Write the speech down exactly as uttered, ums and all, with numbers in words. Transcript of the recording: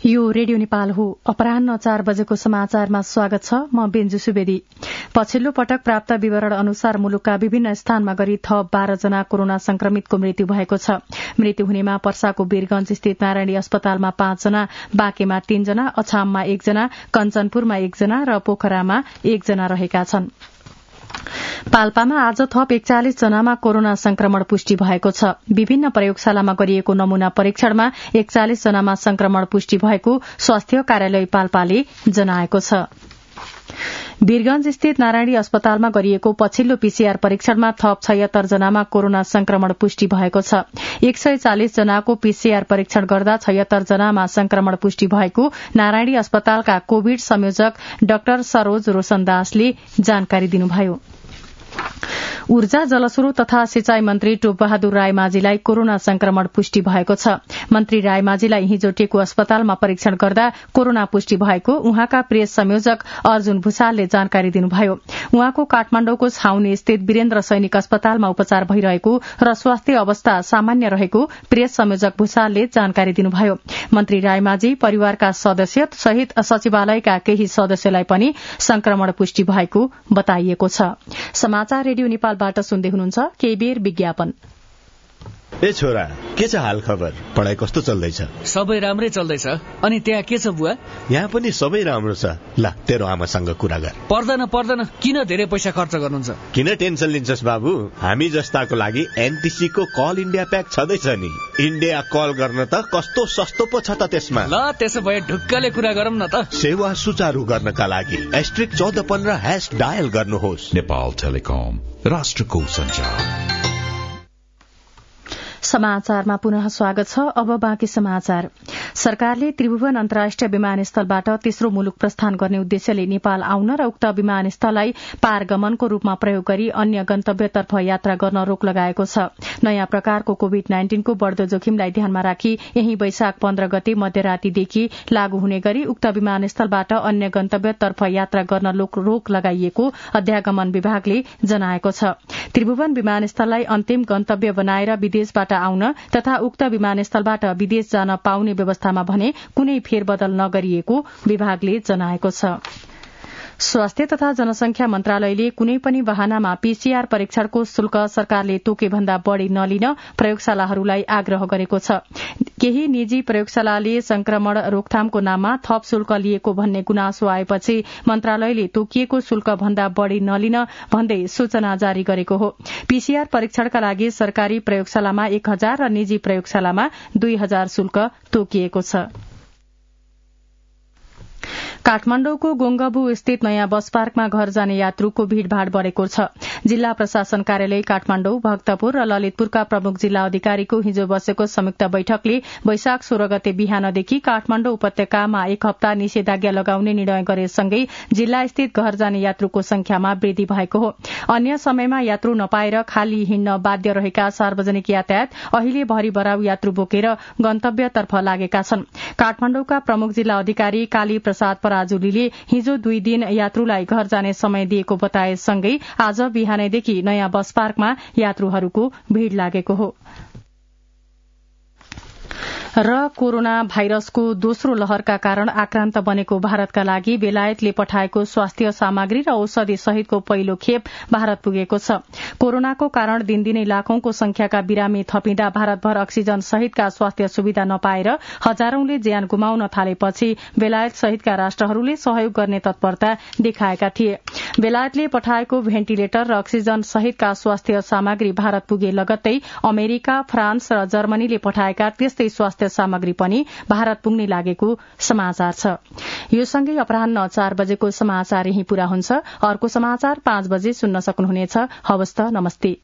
यो रेडियो नेपाल हो। अपराह्न चार बजेको समाचारमा स्वागत छ। म बेन्जु सुवेदी। पछिल्लो पटक प्राप्त विवरण अनुसार मुलुकका विभिन्न स्थानमा गरी थप बाह्र जना कोरोना संक्रमितको मृत्यु भएको छ। मृत्यु हुनेमा पर्साको वीरगंज स्थित नारायणी अस्पतालमा पाँच जना, बाँकेमा तीन जना, अछाममा एक जना, कञ्चनपुरमा एक जना र पोखरामा एक जना रहेका छन्। पाल्पामा आज थप एकचालिस जनामा कोरोना संक्रमण पुष्टि भएको छ। विभिन्न प्रयोगशालामा गरिएको नमूना परीक्षणमा एकचालिस जनामा संक्रमण पुष्टि भएको स्वास्थ्य कार्यालय पाल्पाले जनाएको छ। वीरगंज स्थित नारायणी अस्पतालमा गरिएको पछिल्लो पीसीआर परीक्षणमा थप छयत्तर जनामा कोरोना संक्रमण पुष्टि भएको छ। एक सय चालिस जनाको पीसीआर परीक्षण गर्दा छयत्तर जनामा संक्रमण पुष्टि भएको नारायणी अस्पतालका कोविड संयोजक डाक्टर सरोज रोशनदासले जानकारी दिनुभयो। ऊर्जा, जलस्रोत तथा सिंचाई मन्त्री टोपबहादुर रायमाझीलाई कोरोना संक्रमण पुष्टि भएको छ। मन्त्री रायमाझीलाई हिजो टेकु अस्पतालमा परीक्षण गर्दा कोरोना पुष्टि भएको उहाँका प्रेस संयोजक अर्जुन भूषालले जानकारी दिनुभयो। उहाँको काठमाण्डौको छाउनी स्थित वीरेन्द्र सैनिक अस्पतालमा उपचार भइरहेको र स्वास्थ्य अवस्था सामान्य रहेको प्रेस संयोजक भूषालले जानकारी दिनुभयो। मन्त्री रायमाझी परिवारका सदस्य सहित सचिवालयका केही सदस्यलाई पनि संक्रमण पुष्टि भएको बताइएको छ। समाचार रेडियो नेपालबाट सुन्दै हुनुहुन्छ। केही बेर विज्ञापन। ए छोरा, के छ हाल खबर? पढाइ कस्तो चल्दैछ? सबै राम्रै चल्दैछ। अनि त्यहाँ के छ बुवा? यहाँ पनि सबै राम्रो छ। ल, तेरो आमासँग कुरा गर। पर्दैन पर्दैन, किन धेरै पैसा खर्च गर्नुहुन्छ? किन टेन्सन लिन्छस् बाबु? हामी जस्ताको लागि एनटीसी को कल इन्डिया प्याक छँदैछ नि। इन्डिया कल गर्न त कस्तो सस्तो पो छ त त्यसमा। ल, त्यसो भए ढुक्कले कुरा गरौँ न त। सेवा सुचारू गर्नका लागि एस्ट्रिक चौध पन्ध्र ह्याश डायल गर्नुहोस्। नेपाल टेलिकम, राष्ट्रको सञ्चार। समाचारमा पुनः स्वागत छ। अब बाँकी समाचार। सरकारले त्रिभुवन अन्तर्राष्ट्रिय विमानस्थलबाट तेस्रो मुलुक प्रस्थान गर्ने उद्देश्यले नेपाल आउन र उक्त विमानस्थललाई पारगमनको रूपमा प्रयोग गरी अन्य गन्तव्यतर्फ यात्रा गर्न रोक लगाएको छ। नयाँ प्रकारको कोविड नाइन्टीनको बढ़दो जोखिमलाई ध्यानमा राखी यही वैशाख पन्ध्र गते मध्यरातीदेखि लागू हुने गरी उक्त विमानस्थलबाट अन्य गन्तव्यतर्फ यात्रा गर्न रोक लगाइएको अध्यागमन विभागले जनाएको छ। त्रिभुवन विमानस्थललाई अन्तिम गन्तव्य बनाएर विदेशबाट आउन तथा उक्त विमानस्थलबाट विदेश जान पाउने व्यवस्थामा भने कुनै फेरबदल नगरिएको विभागले जनाएको छ। स्वास्थ्य तथा जनसंख्या मन्त्रालयले कुनै पनि वाहनामा पीसीआर परीक्षणको शुल्क सरकारले तोके भन्दा बढ़ी नलिन प्रयोगशालाहरूलाई आग्रह गरेको छ। केही निजी प्रयोगशालाले संक्रमण रोकथामको नाममा थप शुल्क लिएको भन्ने गुनासो आएपछि मन्त्रालयले तोकिएको शुल्क भन्दा बढ़ी नलिन भन्दै सूचना जारी गरेको हो। पीसीआर परीक्षणका लागि सरकारी प्रयोगशालामा एक हजार र निजी प्रयोगशालामा दुई हजार शुल्क तोकिएको छ। काठमाण्डौको गोङ्गबु स्थित नयाँ बस पार्कमा घर जाने यात्रुको भीड़भाड़ बढ़ेको छ। जिल्ला प्रशासन कार्यालय काठमाण्डौ, भक्तपुर र ललितपुरका प्रमुख जिल्ला अधिकारीको हिजो बसेको संयुक्त बैठकले वैशाख सोह्र गते बिहानदेखि काठमाण्डौ उपत्यकामा एक हप्ता निषेधाज्ञा लगाउने निर्णय गरेसँगै जिल्ला स्थित घर जाने यात्रुको संख्यामा वृद्धि भएको हो। अन्य समयमा यात्रु नपाएर खाली हिँड्न बाध्य रहेका सार्वजनिक यातायात अहिले भरि बराउ यात्रु बोकेर गन्तव्यतर्फ लागेका छन्। काठमाण्डौका प्रमुख जिल्ला अधिकारी काली प्रसाद पराजुलीले हिजो दुई दिन यात्रुलाई घर जाने समय दिएको बताएसँगै आज बिहानैदेखि नयाँ बस पार्कमा यात्रुहरूको भीड़ लागेको हो। र कोरोना भाइरसको दोस्रो लहरका कारण आक्रान्त बनेको भारतका लागि बेलायतले पठाएको स्वास्थ्य सामग्री र औषधि सहितको पहिलो खेप भारत पुगेको छ। कोरोनाको कारण दिनदिनै लाखौंको संख्याका बिरामी थपिँदा भारतभर अक्सिजन सहितका स्वास्थ्य सुविधा नपाएर हजारौंले ज्यान गुमाउन थालेपछि बेलायत सहितका राष्ट्रहरूले सहयोग गर्ने तत्परता देखाएका थिए। बेलायतले पठाएको भेन्टिलेटर र अक्सिजन सहितका स्वास्थ्य सामग्री भारत पुगे लगत्तै अमेरिका, फ्रान्स र जर्मनीले पठाएका त्यस्तै स्वास्थ्य सामग्री पनि भारत पुग्ने लागेको समाचार छ। यो सँगै अपराह्न चार बजेको समाचार यही पूरा हुन्छ। अर्को समाचार पाँच बजे सुन्न सक्नुहुनेछ। हवस् त, नमस्ते।